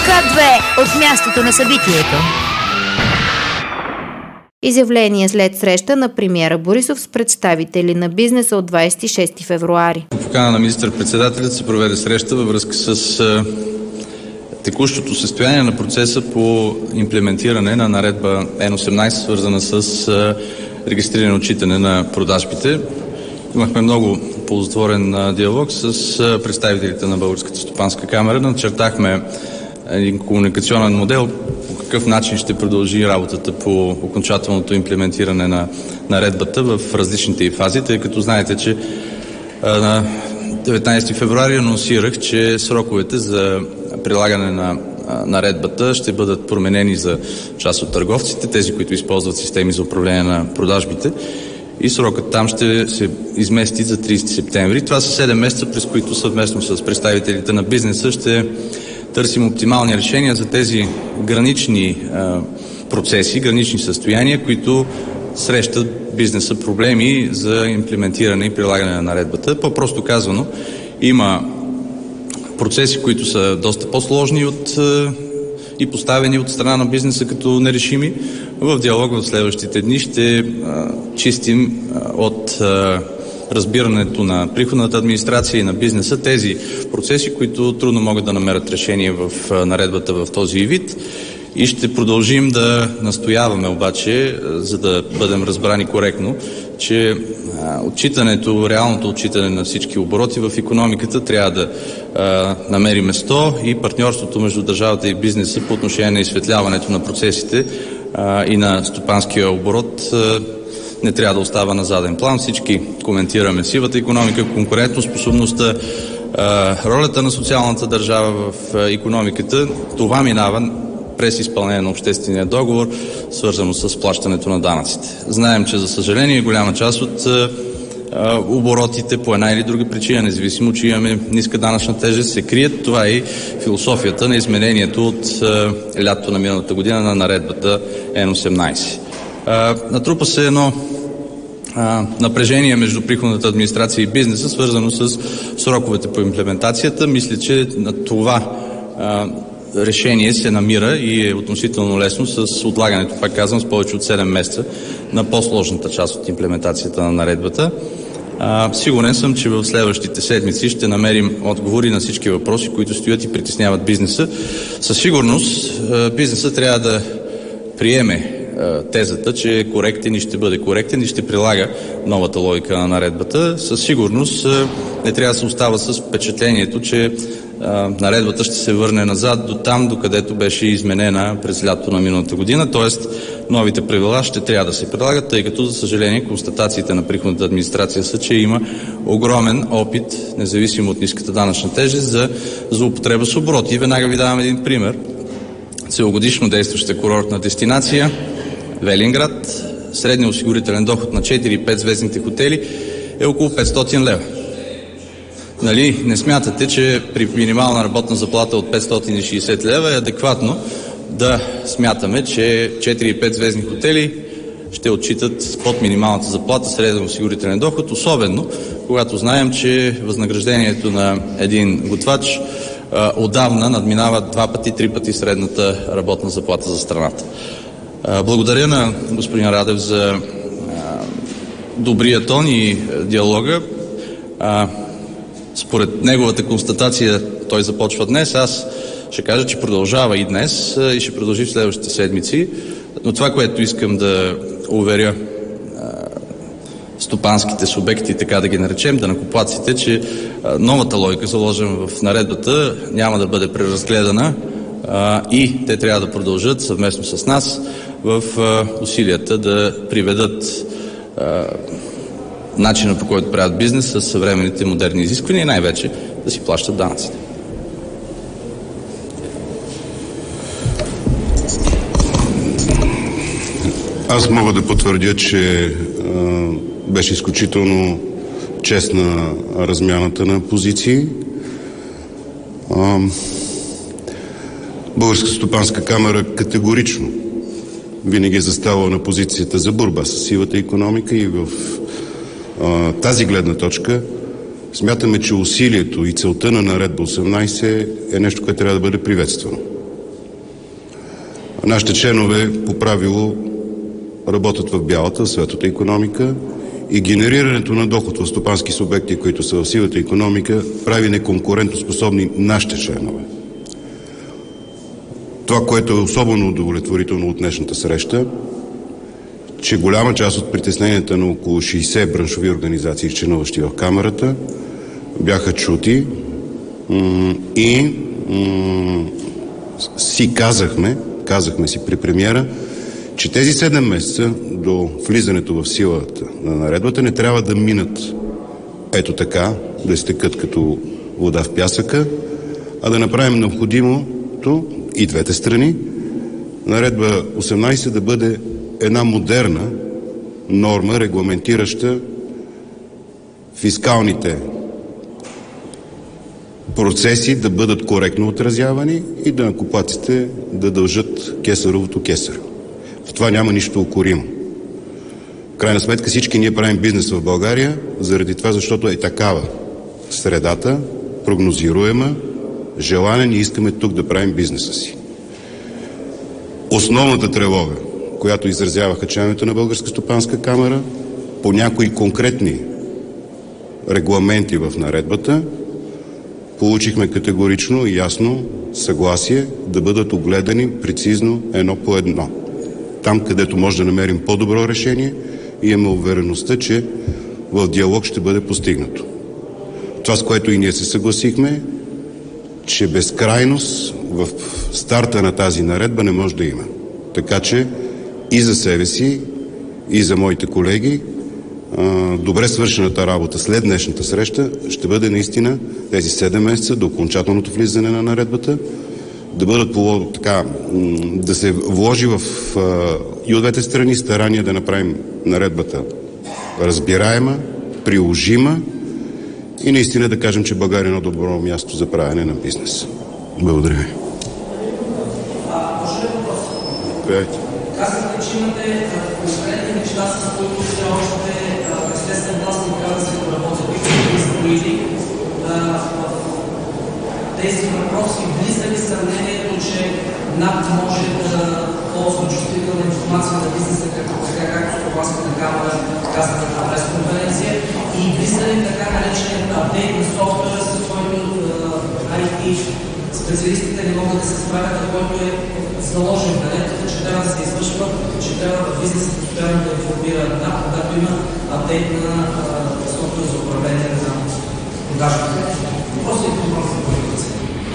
К2 от мястото на събитието. Изявление след среща на премиера Борисов с представители на бизнеса от 26 февруари. По покана на министър-председателят се проведе среща във връзка с текущото състояние на процеса по имплементиране на наредба N18, свързана с регистриране отчитане на продажбите. Имахме много ползотворен диалог с представителите на Българската стопанска камара. Начертахме един комуникационен модел по какъв начин ще продължи работата по окончателното имплементиране на наредбата в различните й фази, тъй като знаете, че на 19 февруари анонсирах, че сроковете за прилагане на наредбата ще бъдат променени за част от търговците, тези, които използват системи за управление на продажбите, и срокът там ще се измести за 30 септември. Това са 7 месеца, през които съвместно с представителите на бизнеса ще търсим оптимални решения за тези гранични процеси, гранични състояния, които срещат бизнеса проблеми за имплементиране и прилагане на наредбата. По-просто казано, има процеси, които са доста по-сложни и поставени от страна на бизнеса като нерешими. В диалог в следващите дни ще чистим от разбирането на приходната администрация и на бизнеса тези процеси, които трудно могат да намерят решение в наредбата в този вид. И ще продължим да настояваме обаче, за да бъдем разбрани коректно, че отчитането, реалното отчитане на всички обороти в икономиката трябва да намери место и партньорството между държавата и бизнеса по отношение на изсветляването на процесите и на стопанския оборот не трябва да остава на заден план. Всички коментираме сивата икономика, конкурентоспособността, ролята на социалната държава в икономиката. Това минава през изпълнение на обществения договор, свързано с плащането на данъците. Знаем, че за съжаление голяма част от оборотите по една или друга причина, независимо, че имаме ниска данъчна тежест, се крият. Това е и философията на изменението от лятото на миналата година на наредбата N18. Натрупа се едно напрежение между приходната администрация и бизнеса, свързано с сроковете по имплементацията. Мисля, че на това решение се намира и е относително лесно с отлагането, пак казвам, с повече от 7 месеца на по-сложната част от имплементацията на наредбата. Сигурен съм, че в следващите седмици ще намерим отговори на всички въпроси, които стоят и притесняват бизнеса. Със сигурност бизнесът трябва да приеме тезата, че е коректен и ще бъде коректен и ще прилага новата логика на наредбата. Със сигурност не трябва да се остава с впечатлението, че наредбата ще се върне назад до там, докъдето беше изменена през лятото на миналата година. Тоест, новите правила ще трябва да се прилагат, тъй като, за съжаление, констатациите на приходната администрация са, че има огромен опит, независимо от ниската данъчна тежест, за злоупотреба с обороти. И веднага ви давам един пример. Целогодишно действаща курортна дестинация Велинград, средният осигурителен доход на 4-5 звездните хотели е около 500 лева. Нали, не смятате, че при минимална работна заплата от 560 лева е адекватно да смятаме, че 4-5 звездни хотели ще отчитат под минималната заплата среден осигурителен доход, особено когато знаем, че възнаграждението на един готвач отдавна надминава 2 пъти, 3 пъти средната работна заплата за страната. Благодаря на господин Радев за добрия тон и диалога. Според неговата констатация той започва днес. Аз ще кажа, че продължава и днес и ще продължи в следващите седмици. Но това, което искам да уверя стопанските субекти, така да ги наречем, данъкоплатците, че новата логика, заложена в наредбата, няма да бъде преразгледана и те трябва да продължат съвместно с нас в усилията да приведат начина, по който правят бизнес с съвременните модерни изисквания и най-вече да си плащат данъците. Аз мога да потвърдя, че беше изключително честна размяната на позиции. Българската стопанска камара категорично винаги е заставала на позицията за борба с сивата икономика и в тази гледна точка смятаме, че усилието и целта на наредба 18 е нещо, което трябва да бъде приветствано. Нашите членове по правило работят в бялата, в светлата икономика и генерирането на доход в стопански субекти, които са в сивата икономика, прави неконкурентоспособни нашите членове. Това, което е особено удовлетворително от днешната среща, че голяма част от притесненията на около 60 браншови организации, членуващи в Камарата, бяха чути и си казахме си при премиера, че тези 7 месеца до влизането в силата на наредбата не трябва да минат ето така, да изтекат като вода в пясъка, а да направим необходимото и двете страни, наредба 18 да бъде една модерна норма, регламентираща фискалните процеси да бъдат коректно отразявани и данъкоплатците да дължат кесаровото кесаро. В това няма нищо укоримо. В крайна сметка всички ние правим бизнес в България заради това, защото е такава средата, прогнозируема, желание, ние искаме тук да правим бизнеса си. Основната тревога, която изразяваха членовете на Българска стопанска камара, по някои конкретни регламенти в наредбата, получихме категорично и ясно съгласие да бъдат огледани прецизно едно по едно. Там, където може да намерим по-добро решение, и имаме увереността, че в диалог ще бъде постигнато. Това, с което и ние се съгласихме, че безкрайност в старта на тази наредба не може да има. Така че и за себе си, и за моите колеги, добре свършената работа след днешната среща ще бъде наистина тези 7 месеца до окончателното влизане на наредбата, да бъдат да се вложи и от двете страни старания да направим наредбата разбираема, приложима и наистина да кажем, че България е едно добро място за правене на бизнес. Благодаря ви. Казахте, че имате конкретни неща, с които все още не сте съгласни, трябва да се поработят. Бихте ли строили тези въпроси? Влиза ли съмнението, че НАП може да ползва чувствителна информация на бизнеса, както Стопанската камара казаха на пресконференция? И влиза ли така нареченият апдейт на софтуера, с който IT специалистите не могат да се справят, а който е заложен в наредбата, че трябва да се извършва, че трябва бизнесът постоянно да информира НАП, когато има апдейт на софтуер за управление на продажбите. Просто и контрол за политици.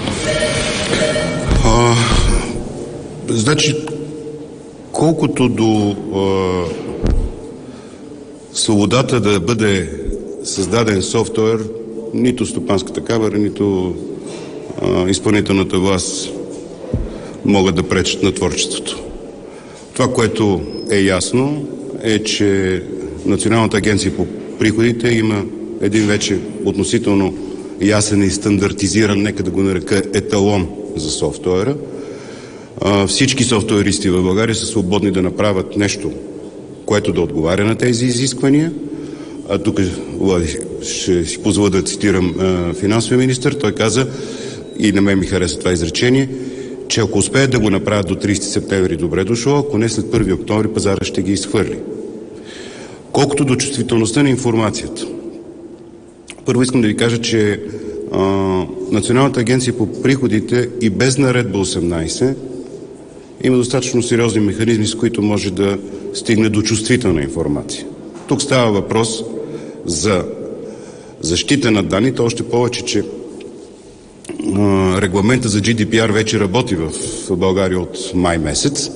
Значи, колкото до свободата да бъде създаден софтуер, нито Стопанската камара, нито изпълнителната власт могат да пречат на творчеството. Това, което е ясно, е, че Националната агенция по приходите има един вече относително ясен и стандартизиран, нека да го нарека, еталон за софтуера. Всички софтуеристи в България са свободни да направят нещо, което да отговаря на тези изисквания. Тук ще си позволя да цитирам финансовия министър. Той каза, и на мен ми хареса това изречение, че ако успеят да го направят до 30 септември, добре дошло, ако не след 1 октомври, пазара ще ги изхвърли. Колкото до чувствителността на информацията. Първо искам да ви кажа, че Националната агенция по приходите и без наредба 18 има достатъчно сериозни механизми, с които може да стигне до чувствителна информация. Тук става въпрос за защита на данните, още повече, че регламента за GDPR вече работи в България от май месец.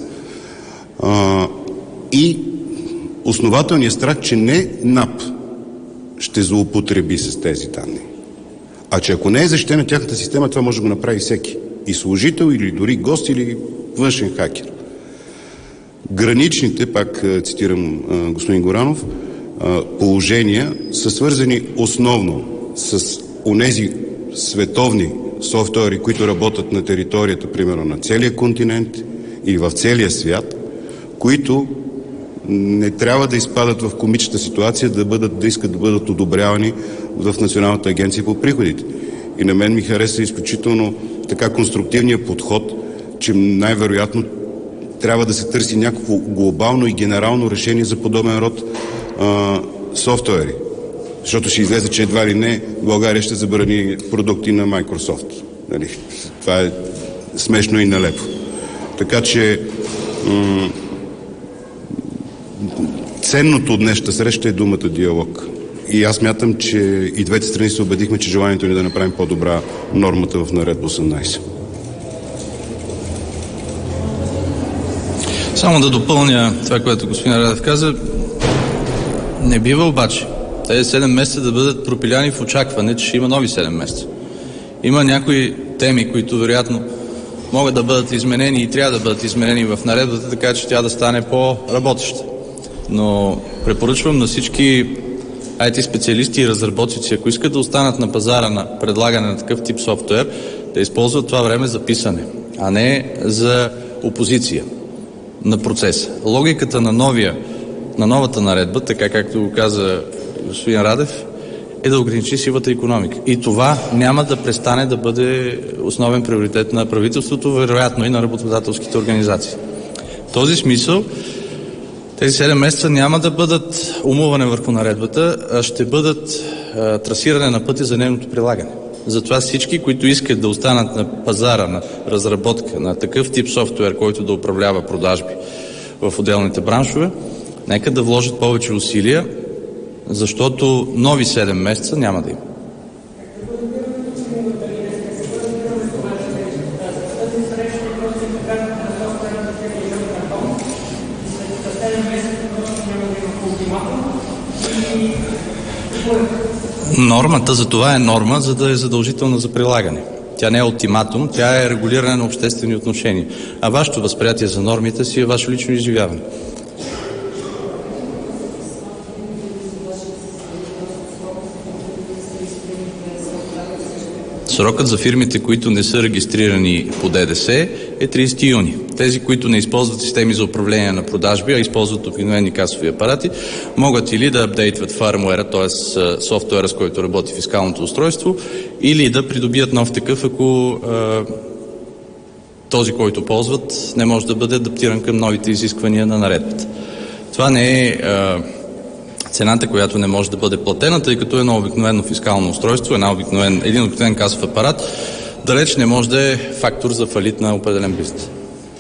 И основателният страх, че не НАП ще злоупотреби с тези данни, а че ако не е защитена тяхната система, това може да го направи всеки. И служител, или дори гост, или външен хакер. Граничните, пак цитирам господин Горанов, положения са свързани основно с онези световни софтуери, които работят на територията, примерно на целия континент и в целия свят, които не трябва да изпадат в комичната ситуация да искат да бъдат одобрявани в Националната агенция по приходите. И на мен ми хареса изключително така конструктивния подход, че най-вероятно трябва да се търси някакво глобално и генерално решение за подобен род софтуери. Защото ще излезе, че едва ли не България ще забрани продукти на Microsoft. Нали? Това е смешно и нелепо. Така че ценното от днешната среща е думата диалог. И аз мятам, че и двете страни се убедихме, че желанието ни да направим по-добра нормата в наредба 18. Само да допълня това, което господин Радев каза. Не бива обаче тези 7 месеца да бъдат пропиляни в очакване, че ще има нови 7 месеца. Има някои теми, които вероятно могат да бъдат изменени и трябва да бъдат изменени в наредбата, така че тя да стане по-работеща. Но препоръчвам на всички IT специалисти и разработчици, ако искат да останат на пазара на предлагане на такъв тип софтуер, да използват това време за писане, а не за опозиция на процеса. Логиката на новата наредба, така както го каза господин Радев, е да ограничи сивата икономика. И това няма да престане да бъде основен приоритет на правителството, вероятно и на работодателските организации. В този смисъл тези 7 месеца няма да бъдат умуване върху наредбата, а ще бъдат трасиране на пътя за нейното прилагане. Затова всички, които искат да останат на пазара на разработка на такъв тип софтуер, който да управлява продажби в отделните браншове, нека да вложат повече усилия, защото нови 7 месеца няма да има. Нормата за това е норма, за да е задължителна за прилагане. Тя не е ултиматум, тя е регулиране на обществени отношения. А вашето възприятие за нормите си е ваше лично изживяване. Срокът за фирмите, които не са регистрирани по ДДС, е 30 юни. Тези, които не използват системи за управление на продажби, а използват обикновени касови апарати, могат или да апдейтват фармуера, т.е. софтуера, с който работи фискалното устройство, или да придобият нов такъв, ако този, който ползват, не може да бъде адаптиран към новите изисквания на наредбата. Това не е цената, която не може да бъде платена, тъй като едно обикновено фискално устройство, един обикновен касов апарат, далеч не може да е фактор за фалит на определен бизнес.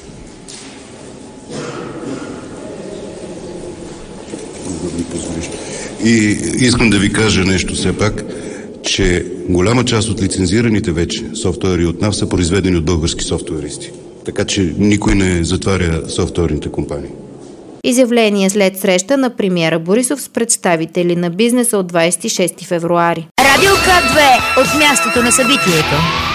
И искам да ви кажа нещо все пак, че голяма част от лицензираните вече софтуери от НАВ са произведени от български софтуеристи. Така че никой не затваря софтуерните компании. Изявление след среща на премиера Борисов с представители на бизнеса от 26 февруари. Радио К2 от мястото на събитието.